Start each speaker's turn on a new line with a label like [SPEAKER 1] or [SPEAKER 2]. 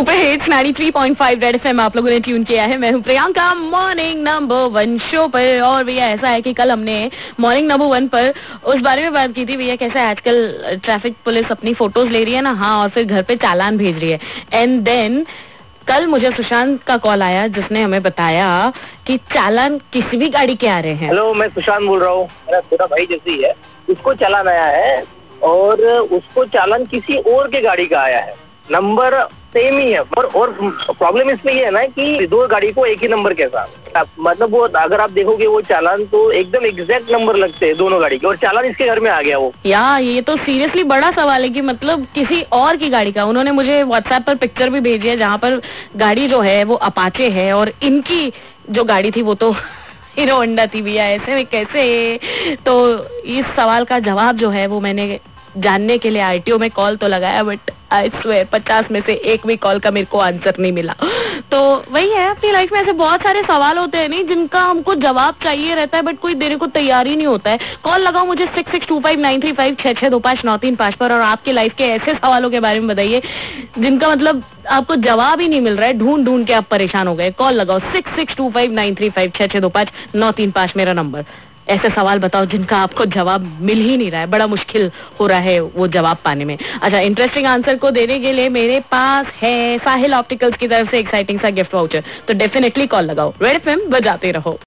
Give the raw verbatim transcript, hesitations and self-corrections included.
[SPEAKER 1] Super hits तिरानवे point पाँच red FM आप लोगों ने ट्यून किया है। मैं हूं Priyanka morning number one show पर। और भैया ऐसा है कि कल हमने मॉर्निंग नंबर वन पर उस बारे में बात की थी भैया, कैसे आजकल ट्रैफिक पुलिस अपनी फोटोज ले रही है ना, हाँ, और फिर घर पे चालान भेज रही है। एंड देन कल मुझे सुशांत का कॉल आया जिसने हमें बताया कि चालान किसी भी गाड़ी के आ रहे हैं।
[SPEAKER 2] हेलो, मैं सुशांत बोल रहा हूँ। मेरा छोटा भाई जैसी है, उसको चालान आया है और उसको चालान किसी और के गाड़ी का आया है। नंबर सेम ही है और, और प्रॉब्लम इसमें ये है ना कि दो गाड़ी को एक ही नंबर के साथ, मतलब वो अगर आप देखोगे वो चालान तो एकदम एग्जैक्ट नंबर लगते हैं दोनों गाड़ी के, और चालान इसके घर में आ गया वो।
[SPEAKER 1] यार ये तो सीरियसली बड़ा सवाल है कि मतलब किसी और की गाड़ी का। उन्होंने मुझे व्हाट्सएप पर पिक्चर भी भेजी है जहाँ पर गाड़ी जो है वो अपाचे है और इनकी जो गाड़ी थी वो तो हीरो होंडा थी भैया। ऐसे में कैसे? तो इस सवाल का जवाब जो है वो मैंने जानने के लिए आरटीओ में कॉल तो लगाया, बट आई स्वेयर पचास में से एक भी कॉल का मेरे को आंसर नहीं मिला। तो वही है, अपनी लाइफ में ऐसे बहुत सारे सवाल होते हैं नहीं जिनका हमको जवाब चाहिए रहता है, बट कोई देने को तैयार ही नहीं होता है। कॉल लगाओ मुझे six six two five nine three five छह छह दो पाँच नौ तीन पाँच पर, और आपकी लाइफ के ऐसे सवालों के बारे में बताइए जिनका मतलब आपको जवाब ही नहीं मिल रहा है, ढूंढ ढूंढ के आप परेशान हो गए। कॉल लगाओ six six two five nine three five छह छह दो पाँच नौ तीन पाँच मेरा नंबर। ऐसे सवाल बताओ जिनका आपको जवाब मिल ही नहीं रहा है, बड़ा मुश्किल हो रहा है वो जवाब पाने में। अच्छा, इंटरेस्टिंग आंसर को देने के लिए मेरे पास है साहिल ऑप्टिकल्स की तरफ से एक्साइटिंग सा गिफ्ट वाउचर, तो डेफिनेटली कॉल लगाओ। रेड एफएम बजाते रहो।